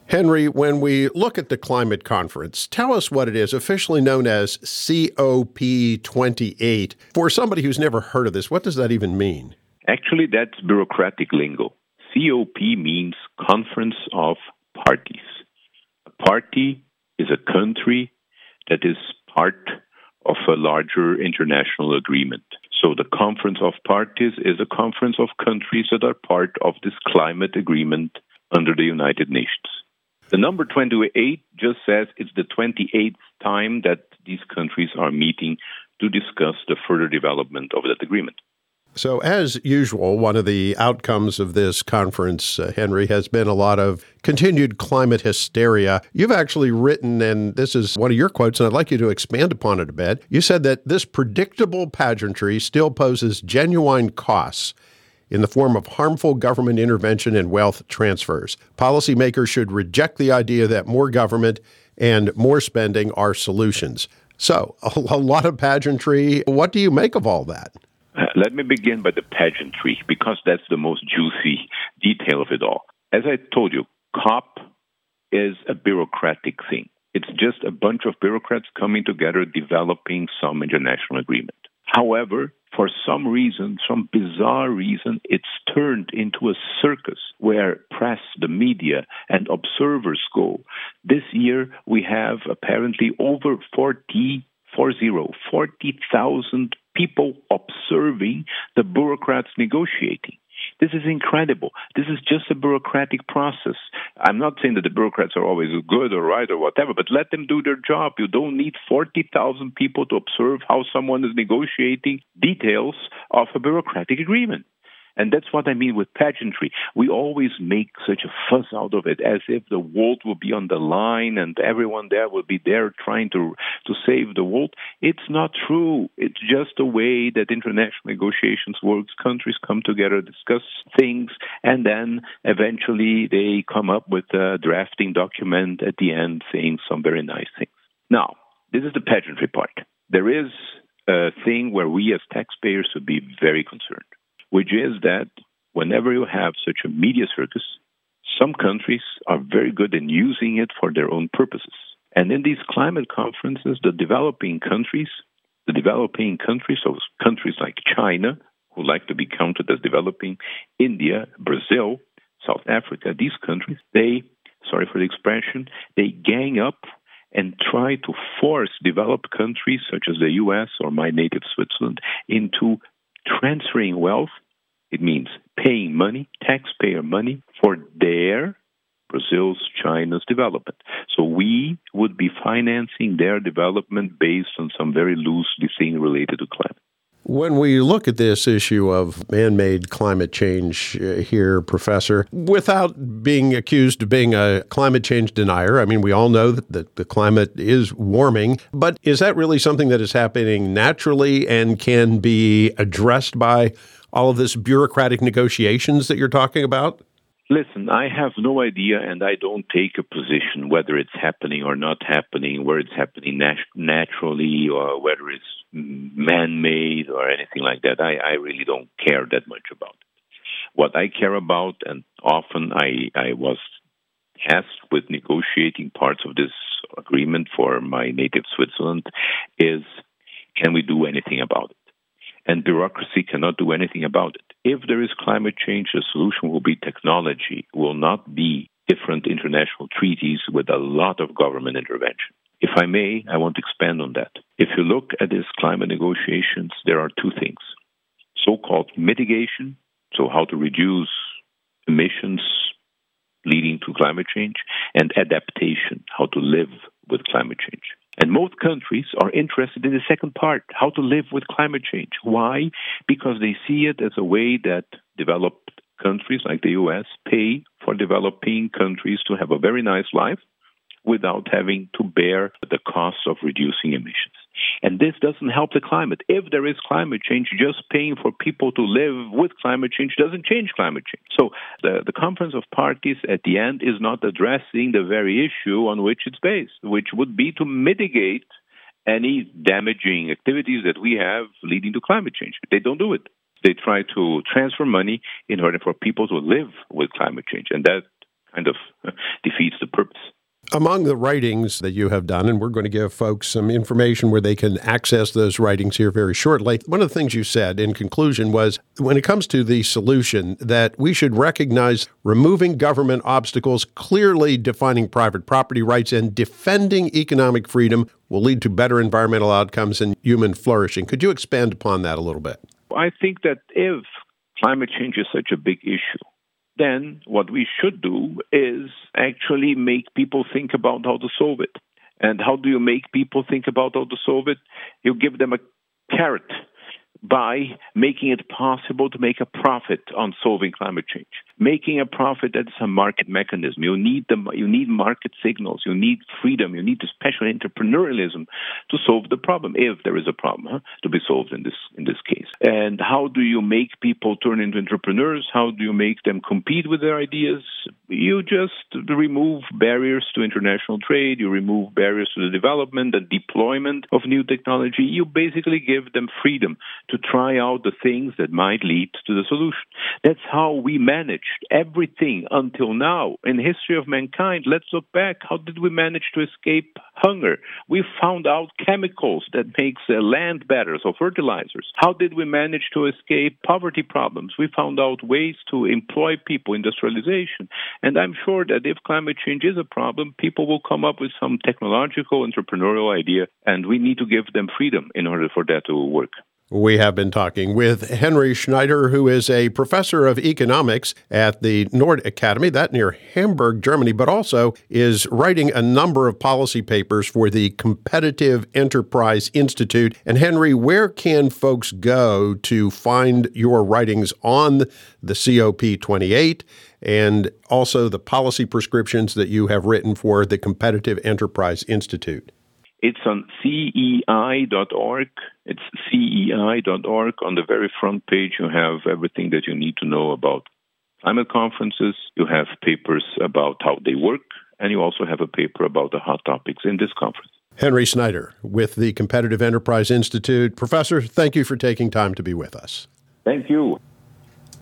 Henry, when we look at the climate conference, tell us what it is, officially known as COP28. For somebody who's never heard of this, what does that even mean? Actually, that's bureaucratic lingo. COP means Conference of Parties. A party is a country that is part of a larger international agreement. So the Conference of Parties is a conference of countries that are part of this climate agreement under the United Nations. The number 28 just says it's the 28th time that these countries are meeting to discuss the further development of that agreement. So, as usual, one of the outcomes of this conference, Henry, has been a lot of continued climate hysteria. You've actually written, and this is one of your quotes, and I'd like you to expand upon it a bit. You said that this predictable pageantry still poses genuine costs in the form of harmful government intervention and wealth transfers. Policymakers should reject the idea that more government and more spending are solutions. So, a lot of pageantry. What do you make of all that? Let me begin by the pageantry, because that's the most juicy detail of it all. As I told you, COP is a bureaucratic thing. It's just a bunch of bureaucrats coming together, developing some international agreement. However, for some reason, some bizarre reason, it's turned into a circus where press, the media, and observers go. This year, we have apparently over 40,000 people observing the bureaucrats negotiating. This is incredible. This is just a bureaucratic process. I'm not saying that the bureaucrats are always good or right or whatever, but let them do their job. You don't need 40,000 people to observe how someone is negotiating details of a bureaucratic agreement. And that's what I mean with pageantry. We always make such a fuss out of it, as if the world will be on the line and everyone there will be there trying to save the world. It's not true. It's just the way that international negotiations works. Countries come together, discuss things, and then eventually they come up with a drafting document at the end saying some very nice things. Now, this is the pageantry part. There is a thing where we as taxpayers should be very concerned, which is that whenever you have such a media circus, some countries are very good in using it for their own purposes. And in these climate conferences, the developing countries, so countries like China, who like to be counted as developing, India, Brazil, South Africa, these countries, they gang up and try to force developed countries such as the US or my native Switzerland into transferring wealth. It means paying money, taxpayer money, for their, Brazil's, China's development. So we would be financing their development based on some very loose thing related to climate. When we look at this issue of man-made climate change here, Professor, without being accused of being a climate change denier, I mean, we all know that the climate is warming, but is that really something that is happening naturally and can be addressed by all of this bureaucratic negotiations that you're talking about? Listen, I have no idea, and I don't take a position whether it's happening or not happening, where it's happening naturally or whether it's man-made or anything like that. I really don't care that much about it. What I care about, and often I was tasked with negotiating parts of this agreement for my native Switzerland, is can we do anything about it? And bureaucracy cannot do anything about it. If there is climate change, the solution will be technology, will not be different international treaties with a lot of government intervention. If I may, I want to expand on that. If you look at these climate negotiations, there are two things. So-called mitigation, so how to reduce emissions leading to climate change, and adaptation, how to live with climate change. And most countries are interested in the second part, how to live with climate change. Why? Because they see it as a way that developed countries like the US pay for developing countries to have a very nice life without having to bear the cost of reducing emissions. And this doesn't help the climate. If there is climate change, just paying for people to live with climate change doesn't change climate change. So the Conference of Parties at the end is not addressing the very issue on which it's based, which would be to mitigate any damaging activities that we have leading to climate change. They don't do it. They try to transfer money in order for people to live with climate change. And that kind of defeats the purpose. Among the writings that you have done, and we're going to give folks some information where they can access those writings here very shortly, one of the things you said in conclusion was, when it comes to the solution, that we should recognize removing government obstacles, clearly defining private property rights, and defending economic freedom will lead to better environmental outcomes and human flourishing. Could you expand upon that a little bit? I think that if climate change is such a big issue, then what we should do is actually make people think about how to solve it. And how do you make people think about how to solve it? You give them a carrot by making it possible to make a profit on solving climate change. Making a profit, that's a market mechanism. You need market signals. You need freedom. You need special entrepreneurialism to solve the problem, if there is a problem to be solved in this case. And how do you make people turn into entrepreneurs? How do you make them compete with their ideas? You just remove barriers to international trade. You remove barriers to the development and deployment of new technology. You basically give them freedom to try out the things that might lead to the solution. That's how we managed everything until now. In the history of mankind, let's look back. How did we manage to escape hunger? We found out chemicals that makes land better, so fertilizers. How did we manage to escape poverty problems? We found out ways to employ people, industrialization. And I'm sure that if climate change is a problem, people will come up with some technological, entrepreneurial idea, and we need to give them freedom in order for that to work. We have been talking with Henry Schneider, who is a professor of economics at the Nord Academy, that near Hamburg, Germany, but also is writing a number of policy papers for the Competitive Enterprise Institute. And Henry, where can folks go to find your writings on the COP28 and also the policy prescriptions that you have written for the Competitive Enterprise Institute? It's on CEI.org. It's CEI.org. On the very front page, you have everything that you need to know about climate conferences. You have papers about how they work, and you also have a paper about the hot topics in this conference. Henry Schneider with the Competitive Enterprise Institute. Professor, thank you for taking time to be with us. Thank you.